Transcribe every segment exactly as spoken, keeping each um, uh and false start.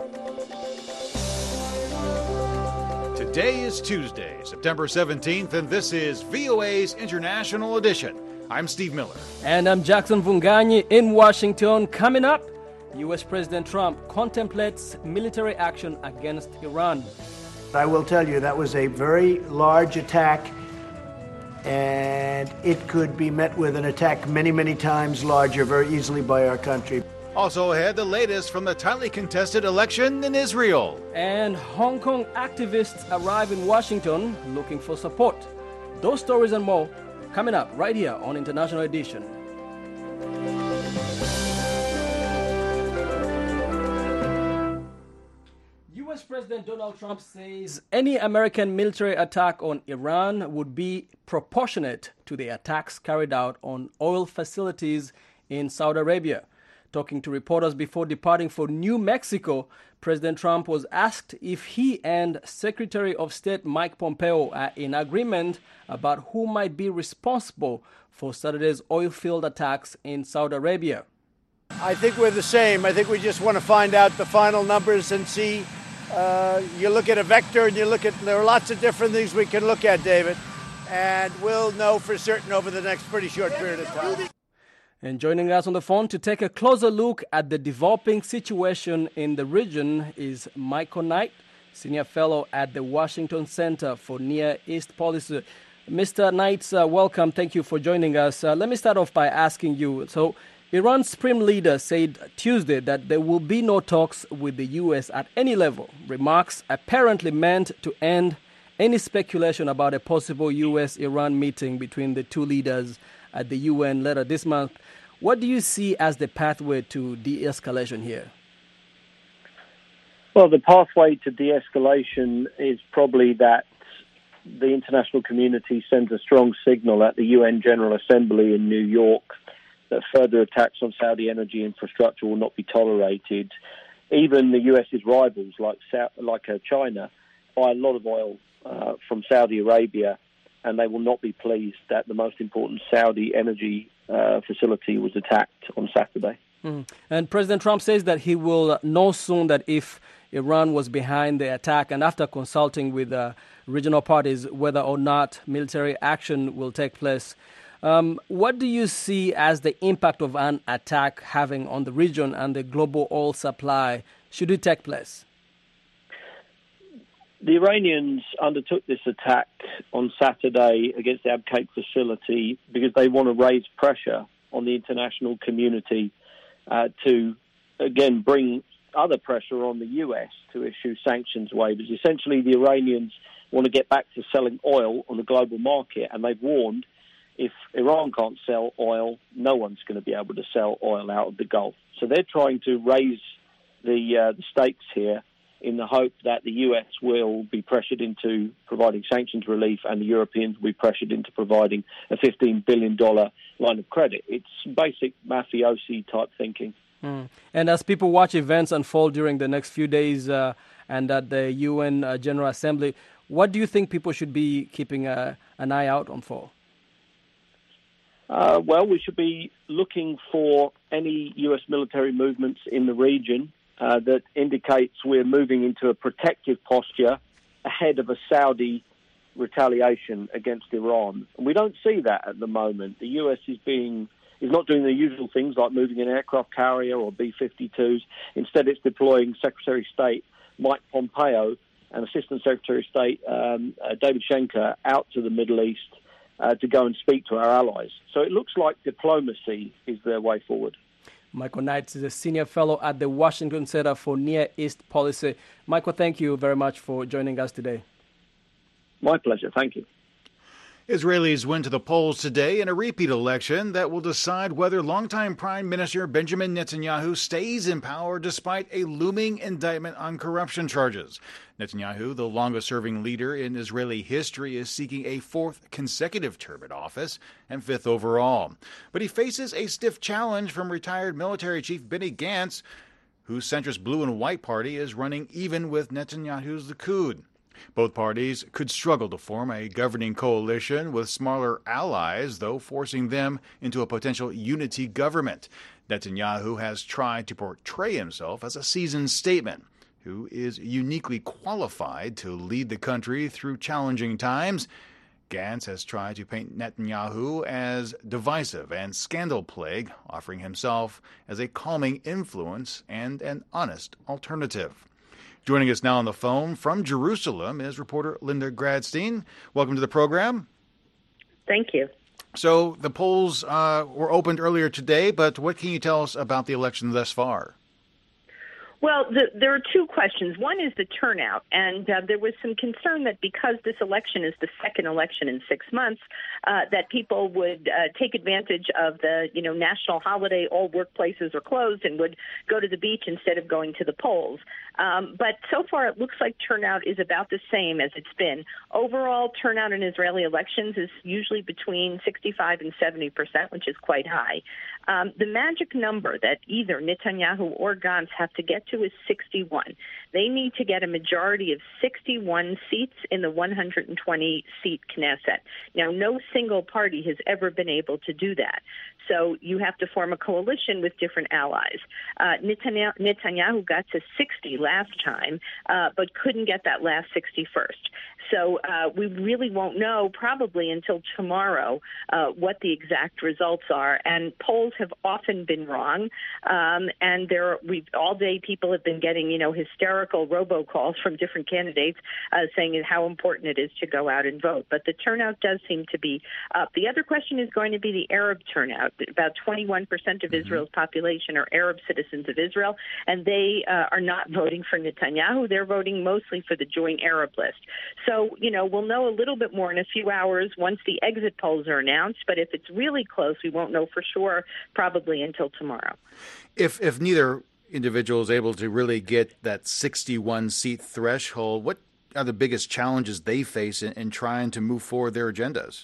Today is Tuesday, September seventeenth, and this is V O A's International Edition. I'm Steve Miller. And I'm Jackson Vunganyi in Washington. Coming up, U S President Trump contemplates military action against Iran. I will tell you that was a very large attack, and it could be met with an attack many, many times larger very easily by our country. Also ahead, the latest from the tightly contested election in Israel. And Hong Kong activists arrive in Washington looking for support. Those stories and more coming up right here on International Edition. U S President Donald Trump says any American military attack on Iran would be proportionate to the attacks carried out on oil facilities in Saudi Arabia. Talking to reporters before departing for New Mexico, President Trump was asked if he and Secretary of State Mike Pompeo are in agreement about who might be responsible for Saturday's oil-field attacks in Saudi Arabia. I think we're the same. I think we just want to find out the final numbers and see. Uh, you look at a vector and you look at, there are lots of different things we can look at, David, and we'll know for certain over the next pretty short period of time. And joining us on the phone to take a closer look at the developing situation in the region is Michael Knight, Senior Fellow at the Washington Center for Near East Policy. Mister Knight, uh, welcome. Thank you for joining us. Uh, let me start off by asking you. So, Iran's supreme leader said Tuesday that there will be no talks with the U S at any level. Remarks apparently meant to end any speculation about a possible U S Iran meeting between the two leaders at the U N later this month. What do you see as the pathway to de-escalation here? Well, the pathway to de-escalation is probably that the international community sends a strong signal at the U N General Assembly in New York that further attacks on Saudi energy infrastructure will not be tolerated. Even the U S's rivals, like like uh, China, buy a lot of oil uh, from Saudi Arabia, and they will not be pleased that the most important Saudi energy uh, facility was attacked on Saturday. Mm. And President Trump says that he will know soon that if Iran was behind the attack, and after consulting with uh, regional parties, whether or not military action will take place. Um, what do you see as the impact of an attack having on the region and the global oil supply should it take place? The Iranians undertook this attack on Saturday against the Abqaiq facility because they want to raise pressure on the international community uh, to, again, bring other pressure on the U S to issue sanctions waivers. Essentially, the Iranians want to get back to selling oil on the global market, and they've warned if Iran can't sell oil, no one's going to be able to sell oil out of the Gulf. So they're trying to raise the, uh, the stakes here in the hope that the U S will be pressured into providing sanctions relief and the Europeans will be pressured into providing a fifteen billion dollars line of credit. It's basic mafiosi-type thinking. Mm. And as people watch events unfold during the next few days uh, and at the U N uh, General Assembly, what do you think people should be keeping uh, an eye out on for? Uh, well, we should be looking for any U S military movements in the region uh, that indicates we're moving into a protective posture ahead of a Saudi retaliation against Iran. And we don't see that at the moment. The U S is being is not doing the usual things like moving an aircraft carrier or B fifty-twos. Instead, it's deploying Secretary of State Mike Pompeo and Assistant Secretary of State um, uh, David Schenker out to the Middle East Uh, to go and speak to our allies. So it looks like diplomacy is their way forward. Michael Knight is a senior fellow at the Washington Center for Near East Policy. Michael, thank you very much for joining us today. My pleasure. Thank you. Israelis went to the polls today in a repeat election that will decide whether longtime Prime Minister Benjamin Netanyahu stays in power despite a looming indictment on corruption charges. Netanyahu, the longest-serving leader in Israeli history, is seeking a fourth consecutive term in office and fifth overall. But he faces a stiff challenge from retired military chief Benny Gantz, whose centrist blue and white party is running even with Netanyahu's Likud. Both parties could struggle to form a governing coalition with smaller allies, though forcing them into a potential unity government. Netanyahu has tried to portray himself as a seasoned statesman who is uniquely qualified to lead the country through challenging times. Gantz has tried to paint Netanyahu as divisive and scandal-plagued, offering himself as a calming influence and an honest alternative. Joining us now on the phone from Jerusalem is reporter Linda Gradstein. Welcome to the program. Thank you. So the polls uh, were opened earlier today, but what can you tell us about the election thus far? Well, the, there are two questions. One is the turnout, and uh, there was some concern that because this election is the second election in six months, uh, that people would uh, take advantage of the, you know, national holiday, all workplaces are closed, and would go to the beach instead of going to the polls. Um, but so far, it looks like turnout is about the same as it's been. Overall, turnout in Israeli elections is usually between sixty-five and seventy percent, which is quite high. Um, the magic number that either Netanyahu or Gantz have to get to is sixty-one. They need to get a majority of sixty-one seats in the one hundred twenty seat Knesset. Now, no single party has ever been able to do that. So you have to form a coalition with different allies. Uh, Netanyahu, Netanyahu got to sixty last time, uh, but couldn't get that last sixty-first. So uh, we really won't know probably until tomorrow uh, what the exact results are. And polls have often been wrong. Um, and there, are, we've all day people have been getting, you know, hysterical robocalls from different candidates uh, saying how important it is to go out and vote. But the turnout does seem to be up. The other question is going to be the Arab turnout. About twenty-one percent of Israel's population are Arab citizens of Israel, and they uh, are not voting for Netanyahu. They're voting mostly for the Joint Arab List. So, you know, we'll know a little bit more in a few hours once the exit polls are announced. But if it's really close, we won't know for sure probably until tomorrow. If if neither individual is able to really get that sixty-one seat threshold, what are the biggest challenges they face in, in trying to move forward their agendas?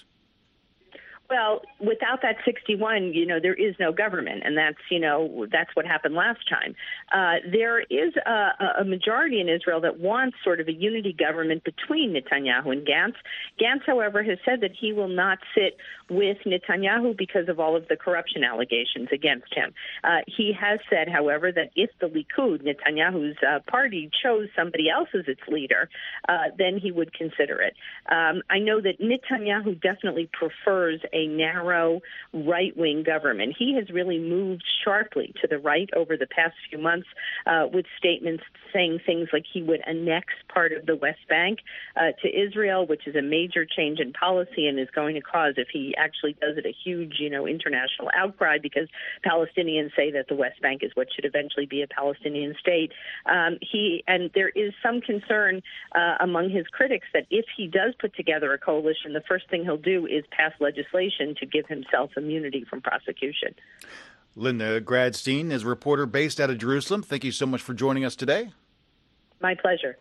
Well, without that sixty-one, you know, there is no government, and that's, you know, that's what happened last time. Uh, there is a, a majority in Israel that wants sort of a unity government between Netanyahu and Gantz. Gantz, however, has said that he will not sit with Netanyahu because of all of the corruption allegations against him. Uh, he has said, however, that if the Likud, Netanyahu's uh, party, chose somebody else as its leader, uh, then he would consider it. Um, I know that Netanyahu definitely prefers a narrow right-wing government. He has really moved sharply to the right over the past few months uh, with statements saying things like he would annex part of the West Bank uh, to Israel, which is a major change in policy and is going to cause, if he actually does it, a huge, you know, international outcry because Palestinians say that the West Bank is what should eventually be a Palestinian state. Um, he and there is some concern uh, among his critics that if he does put together a coalition, the first thing he'll do is pass legislation to give himself immunity from prosecution. Linda Gradstein is a reporter based out of Jerusalem. Thank you so much for joining us today. My pleasure.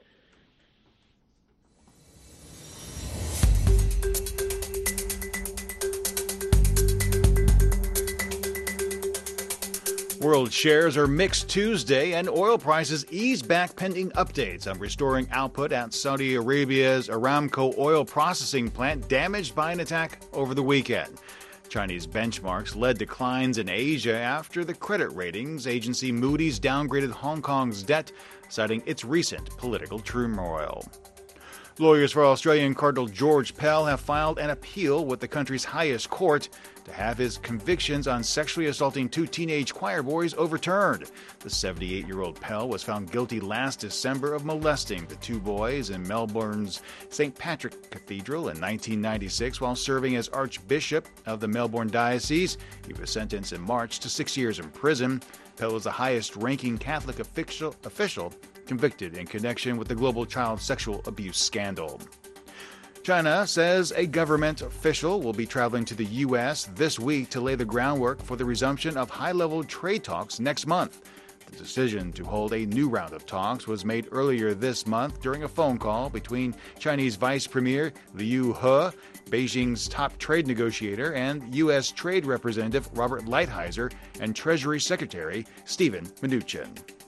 World shares are mixed Tuesday, and oil prices ease back pending updates on restoring output at Saudi Arabia's Aramco oil processing plant damaged by an attack over the weekend. Chinese benchmarks led declines in Asia after the credit ratings agency Moody's downgraded Hong Kong's debt, citing its recent political turmoil. Lawyers for Australian Cardinal George Pell have filed an appeal with the country's highest court to have his convictions on sexually assaulting two teenage choir boys overturned. The seventy-eight-year-old Pell was found guilty last December of molesting the two boys in Melbourne's Saint Patrick Cathedral in nineteen ninety-six while serving as Archbishop of the Melbourne Diocese. He was sentenced in March to six years in prison. Pell was the highest-ranking Catholic official, official convicted in connection with the global child sexual abuse scandal. China says a government official will be traveling to the U S this week to lay the groundwork for the resumption of high-level trade talks next month. The decision to hold a new round of talks was made earlier this month during a phone call between Chinese Vice Premier Liu He, Beijing's top trade negotiator, and U S Trade Representative Robert Lighthizer and Treasury Secretary Steven Mnuchin.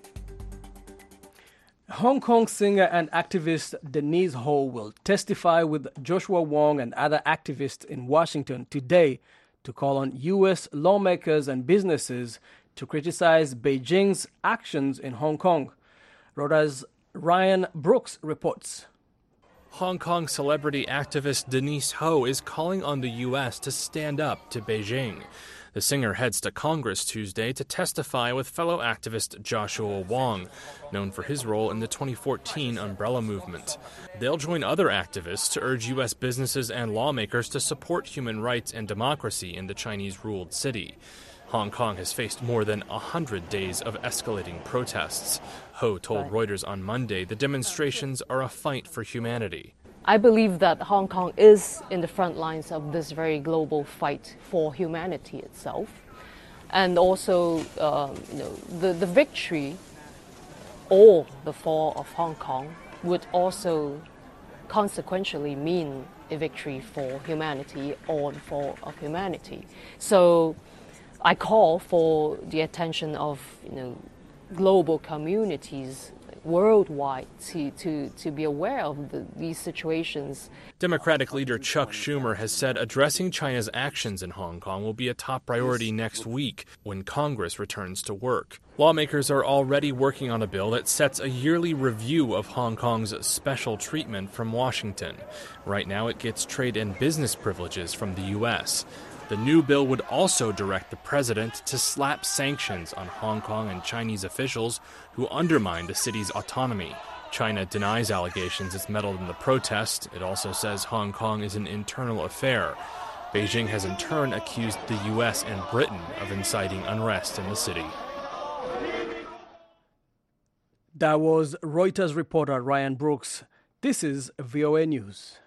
Hong Kong singer and activist Denise Ho will testify with Joshua Wong and other activists in Washington today to call on U S lawmakers and businesses to criticize Beijing's actions in Hong Kong. Reuters, Ryan Brooks reports. Hong Kong celebrity activist Denise Ho is calling on the U S to stand up to Beijing. The singer heads to Congress Tuesday to testify with fellow activist Joshua Wong, known for his role in the twenty fourteen Umbrella Movement. They'll join other activists to urge U S businesses and lawmakers to support human rights and democracy in the Chinese-ruled city. Hong Kong has faced more than one hundred days of escalating protests. Ho told Reuters on Monday the demonstrations are a fight for humanity. I believe that Hong Kong is in the front lines of this very global fight for humanity itself. And also, um, you know, the, the victory or the fall of Hong Kong would also consequentially mean a victory for humanity or the fall of humanity. So I call for the attention of, you know, global communities worldwide to, to, to be aware of the, these situations. Democratic leader Chuck Schumer has said addressing China's actions in Hong Kong will be a top priority next week when Congress returns to work. Lawmakers are already working on a bill that sets a yearly review of Hong Kong's special treatment from Washington. Right now it gets trade and business privileges from the U S. The new bill would also direct the president to slap sanctions on Hong Kong and Chinese officials who undermine the city's autonomy. China denies allegations it's meddled in the protest. It also says Hong Kong is an internal affair. Beijing has in turn accused the U S and Britain of inciting unrest in the city. That was Reuters reporter Ryan Brooks. This is V O A News.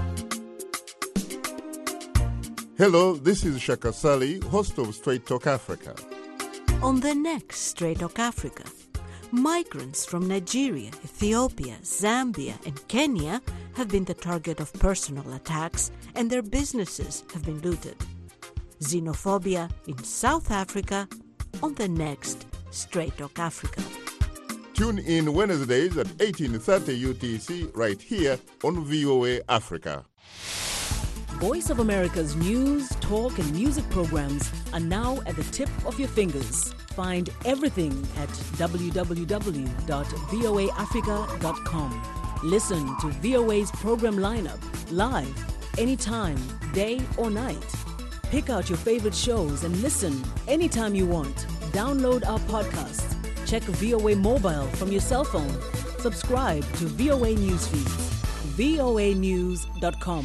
Hello, this is Shaka Sali, host of Straight Talk Africa. On the next Straight Talk Africa, migrants from Nigeria, Ethiopia, Zambia, and Kenya have been the target of personal attacks and their businesses have been looted. Xenophobia in South Africa on the next Straight Talk Africa. Tune in Wednesdays at eighteen thirty U T C right here on V O A Africa. Voice of America's news, talk, and music programs are now at the tip of your fingers. Find everything at w w w dot v o a africa dot com. Listen to V O A's program lineup live, anytime, day or night. Pick out your favorite shows and listen anytime you want. Download our podcast. Check V O A Mobile from your cell phone. Subscribe to V O A Newsfeed. v o a news dot com.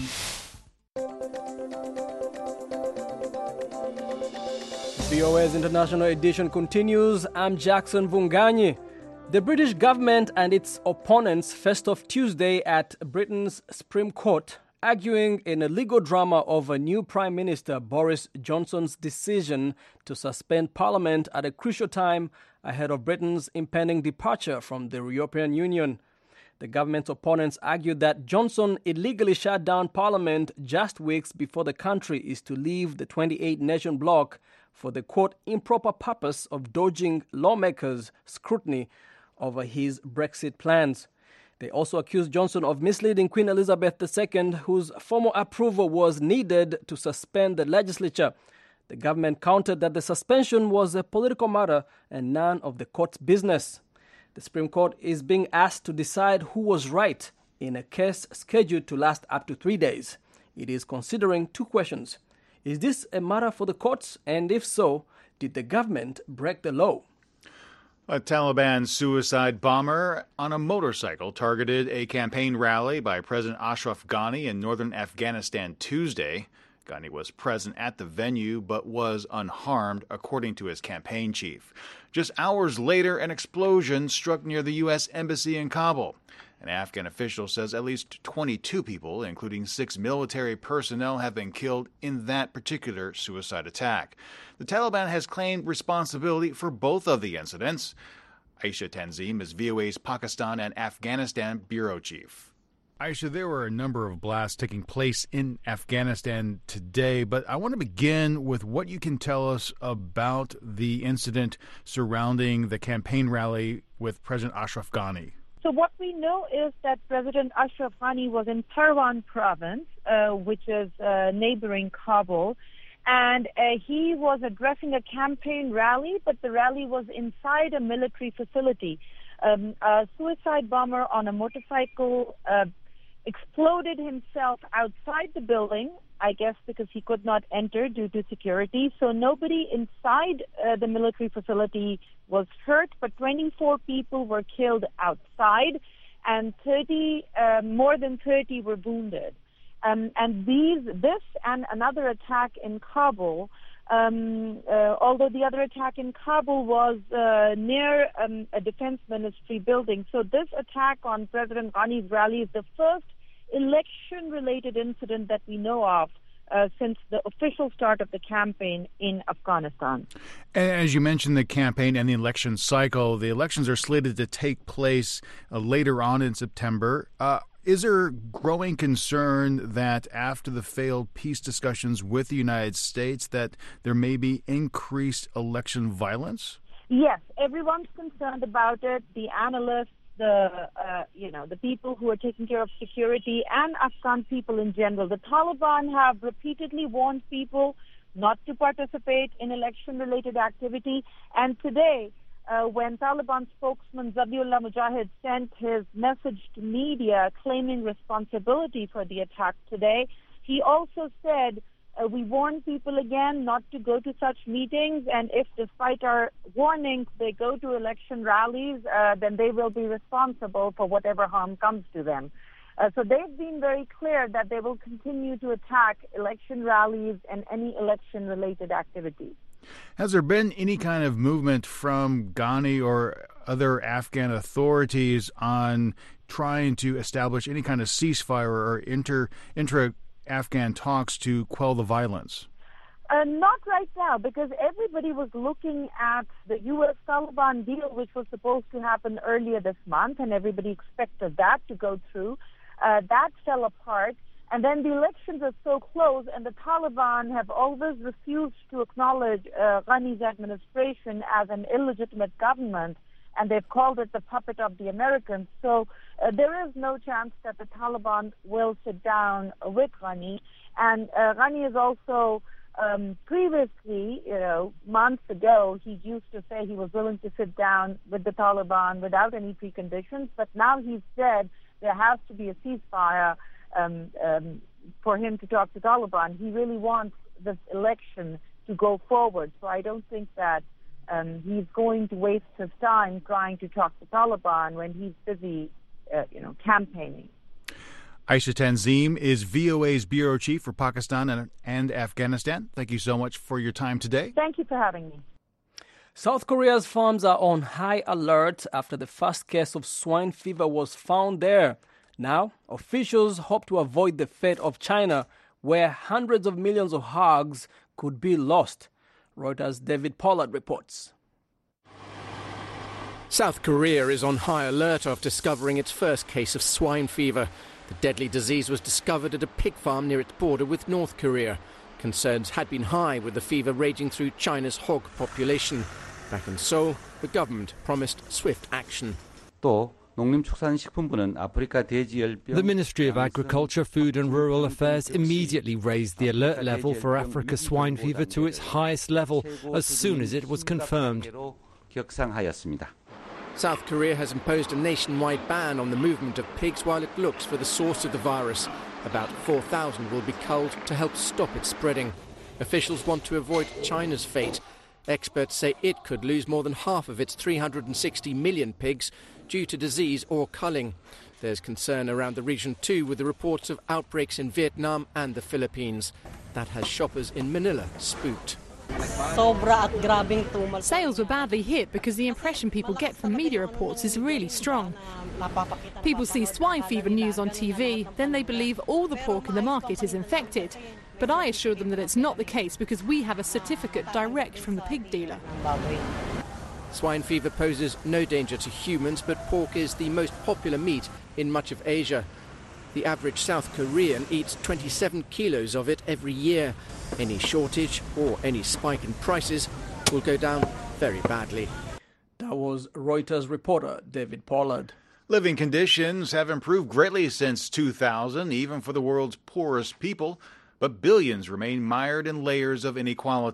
V O A's International Edition continues. I'm Jackson Vunganyi. The British government and its opponents faced off Tuesday at Britain's Supreme Court, arguing in a legal drama over new Prime Minister Boris Johnson's decision to suspend Parliament at a crucial time ahead of Britain's impending departure from the European Union. The government's opponents argued that Johnson illegally shut down Parliament just weeks before the country is to leave the twenty-eight nation bloc for the, quote, improper purpose of dodging lawmakers' scrutiny over his Brexit plans. They also accused Johnson of misleading Queen Elizabeth the Second, whose formal approval was needed to suspend the legislature. The government countered that the suspension was a political matter and none of the court's business. The Supreme Court is being asked to decide who was right in a case scheduled to last up to three days. It is considering two questions. Is this a matter for the courts? And if so, did the government break the law? A Taliban suicide bomber on a motorcycle targeted a campaign rally by President Ashraf Ghani in northern Afghanistan Tuesday. Ghani was present at the venue but was unharmed, according to his campaign chief. Just hours later, an explosion struck near the U S Embassy in Kabul. An Afghan official says at least twenty-two people, including six military personnel, have been killed in that particular suicide attack. The Taliban has claimed responsibility for both of the incidents. Aisha Tanzim is V O A's Pakistan and Afghanistan bureau chief. Aisha, there were a number of blasts taking place in Afghanistan today, but I want to begin with what you can tell us about the incident surrounding the campaign rally with President Ashraf Ghani. So what we know is that President Ashraf Ghani was in Parwan province, uh, which is uh, neighboring Kabul, and uh, he was addressing a campaign rally, but the rally was inside a military facility. Um, a suicide bomber on a motorcycle uh, exploded himself outside the building, I guess because he could not enter due to security. So nobody inside uh, the military facility was hurt, but twenty-four people were killed outside, and thirty, uh, more than thirty were wounded. Um, and these, this and another attack in Kabul, um, uh, although the other attack in Kabul was uh, near um, a defense ministry building. So this attack on President Ghani's rally is the first election-related incident that we know of uh, since the official start of the campaign in Afghanistan. And as you mentioned, the campaign and the election cycle, the elections are slated to take place uh, later on in September. Uh, is there growing concern that after the failed peace discussions with the United States that there may be increased election violence? Yes, everyone's concerned about it. The analysts, the uh, you know the people who are taking care of security, and Afghan people in general. The Taliban have repeatedly warned people not to participate in election-related activity. And today, uh, when Taliban spokesman Zabiullah Mujahid sent his message to media claiming responsibility for the attack today, he also said, Uh, we warn people again not to go to such meetings, and if, despite our warnings, they go to election rallies, uh, then they will be responsible for whatever harm comes to them. Uh, so they've been very clear that they will continue to attack election rallies and any election-related activities. Has there been any kind of movement from Ghani or other Afghan authorities on trying to establish any kind of ceasefire or inter intra Afghan talks to quell the violence? Uh, not right now, because everybody was looking at the U S Taliban deal, which was supposed to happen earlier this month, and everybody expected that to go through. Uh, that fell apart, and then the elections are so close, and the Taliban have always refused to acknowledge uh, Ghani's administration as an illegitimate government, and they've called it the puppet of the Americans. So uh, there is no chance that the Taliban will sit down with Ghani. And uh, Ghani is also um, previously, you know, months ago, he used to say he was willing to sit down with the Taliban without any preconditions. But now he's said there has to be a ceasefire um, um, for him to talk to Taliban. He really wants this election to go forward. So I don't think that Um, he's going to waste his time trying to talk to Taliban when he's busy, uh, you know, campaigning. Aisha Tanzim is V O A's bureau chief for Pakistan and, and Afghanistan. Thank you so much for your time today. Thank you for having me. South Korea's farms are on high alert after the first case of swine fever was found there. Now, officials hope to avoid the fate of China, where hundreds of millions of hogs could be lost. Reuters' David Pollard reports. South Korea is on high alert after discovering its first case of swine fever. The deadly disease was discovered at a pig farm near its border with North Korea. Concerns had been high with the fever raging through China's hog population. Back in Seoul, the government promised swift action. 또 The Ministry of Agriculture, Food and Rural Affairs immediately raised the alert level for Africa swine fever to its highest level as soon as it was confirmed. South Korea has imposed a nationwide ban on the movement of pigs while it looks for the source of the virus. About four thousand will be culled to help stop it spreading. Officials want to avoid China's fate. Experts say it could lose more than half of its three hundred sixty million pigs due to disease or culling. There's concern around the region too, with the reports of outbreaks in Vietnam and the Philippines. That has shoppers in Manila spooked. Sales were badly hit because the impression people get from media reports is really strong. People see swine fever news on T V, then they believe all the pork in the market is infected. But I assure them that it's not the case because we have a certificate direct from the pig dealer. Swine fever poses no danger to humans, but pork is the most popular meat in much of Asia. The average South Korean eats twenty-seven kilos of it every year. Any shortage or any spike in prices will go down very badly. That was Reuters reporter David Pollard. Living conditions have improved greatly since two thousand, even for the world's poorest people, but billions remain mired in layers of inequality.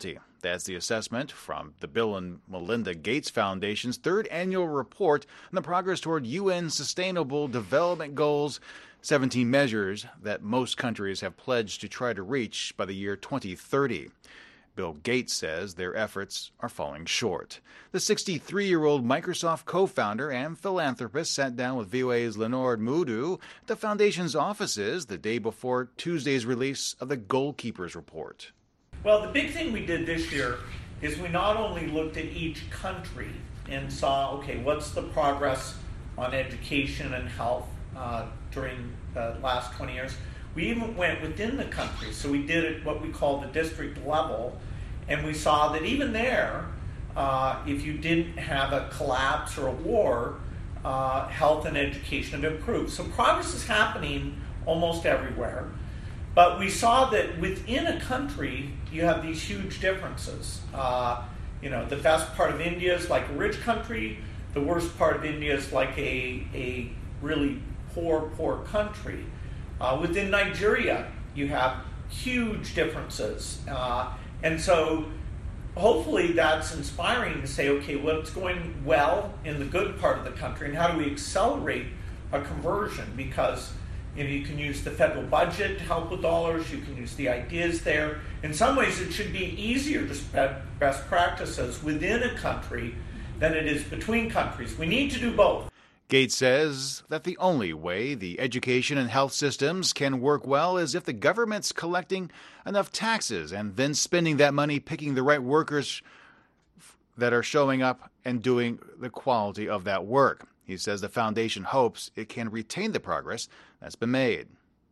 That's the assessment from the Bill and Melinda Gates Foundation's third annual report on the progress toward U N Sustainable Development Goals, seventeen measures that most countries have pledged to try to reach by the year twenty thirty. Bill Gates says their efforts are falling short. The sixty-three-year-old Microsoft co-founder and philanthropist sat down with V O A's Lenore Mudu at the foundation's offices the day before Tuesday's release of the Goalkeepers Report. Well, the big thing we did this year is we not only looked at each country and saw, okay, what's the progress on education and health uh, during the last twenty years, we even went within the country. So we did it what we call the district level, and we saw that even there, uh, if you didn't have a collapse or a war, uh, health and education have improved. So progress is happening almost everywhere. But we saw that within a country, you have these huge differences. Uh, you know, the best part of India is like a rich country. The worst part of India is like a, a really poor, poor country. Uh, within Nigeria, you have huge differences. Uh, and so hopefully that's inspiring to say, okay, what's going well in the good part of the country, and how do we accelerate a conversion? Because you know, you can use the federal budget to help with dollars, you can use the ideas there. In some ways, it should be easier to spread best practices within a country than it is between countries. We need to do both. Gates says that the only way the education and health systems can work well is if the government's collecting enough taxes and then spending that money picking the right workers that are showing up and doing the quality of that work. He says the foundation hopes it can retain the progress that's been made.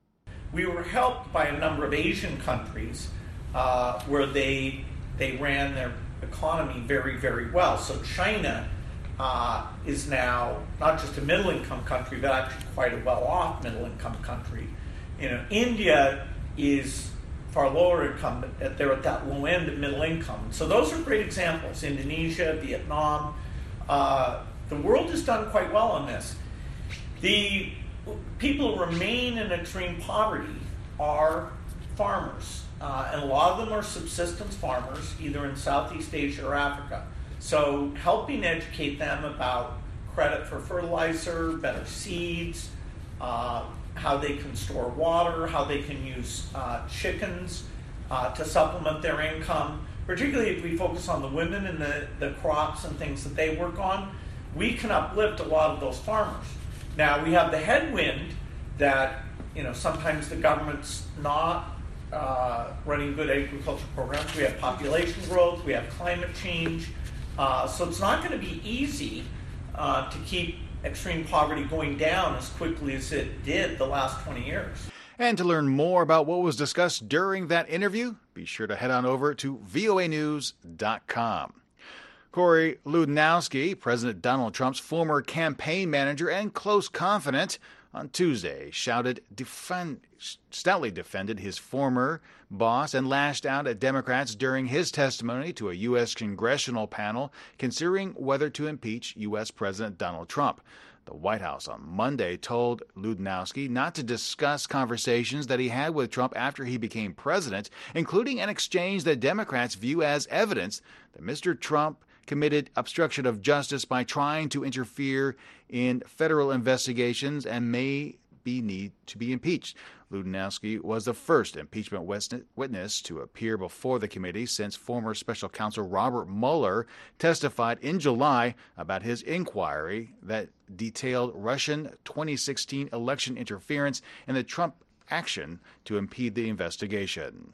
We were helped by a number of Asian countries uh, where they they ran their economy very, very well. So China Uh, is now not just a middle-income country, but actually quite a well-off middle-income country. You know, India is far lower income, but they're at that low end of middle income. So those are great examples. Indonesia, Vietnam. Uh, the world has done quite well on this. The people who remain in extreme poverty are farmers, uh, and a lot of them are subsistence farmers, either in Southeast Asia or Africa. So helping educate them about credit for fertilizer, better seeds, uh, how they can store water, how they can use uh, chickens uh, to supplement their income, particularly if we focus on the women and the, the crops and things that they work on, we can uplift a lot of those farmers. Now, we have the headwind that, you know, sometimes the government's not uh, running good agriculture programs. We have population growth, we have climate change. Uh, so it's not going to be easy uh, to keep extreme poverty going down as quickly as it did the last twenty years. And to learn more about what was discussed during that interview, be sure to head on over to V O A news dot com. Corey Lewandowski, President Donald Trump's former campaign manager and close confidant, on Tuesday shouted defend, stoutly defended his former boss and lashed out at Democrats during his testimony to a U S congressional panel considering whether to impeach U S President Donald Trump. The White House on Monday told Lewandowski not to discuss conversations that he had with Trump after he became president, including an exchange that Democrats view as evidence that Mister Trump committed obstruction of justice by trying to interfere in federal investigations and may be need to be impeached. Lewandowski was the first impeachment witness to appear before the committee since former special counsel Robert Mueller testified in July about his inquiry that detailed Russian twenty sixteen election interference and the Trump action to impede the investigation.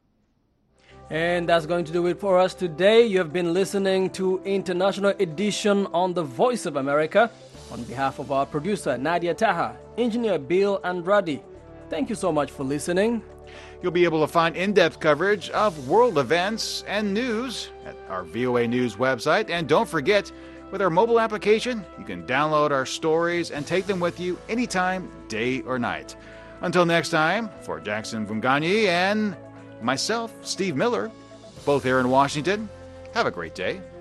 And that's going to do it for us today. You have been listening to International Edition on the Voice of America. On behalf of our producer, Nadia Taha, engineer Bill Andrade, thank you so much for listening. You'll be able to find in-depth coverage of world events and news at our V O A News website. And don't forget, with our mobile application, you can download our stories and take them with you anytime, day or night. Until next time, for Jackson Vunganyi and myself, Steve Miller, both here in Washington, have a great day.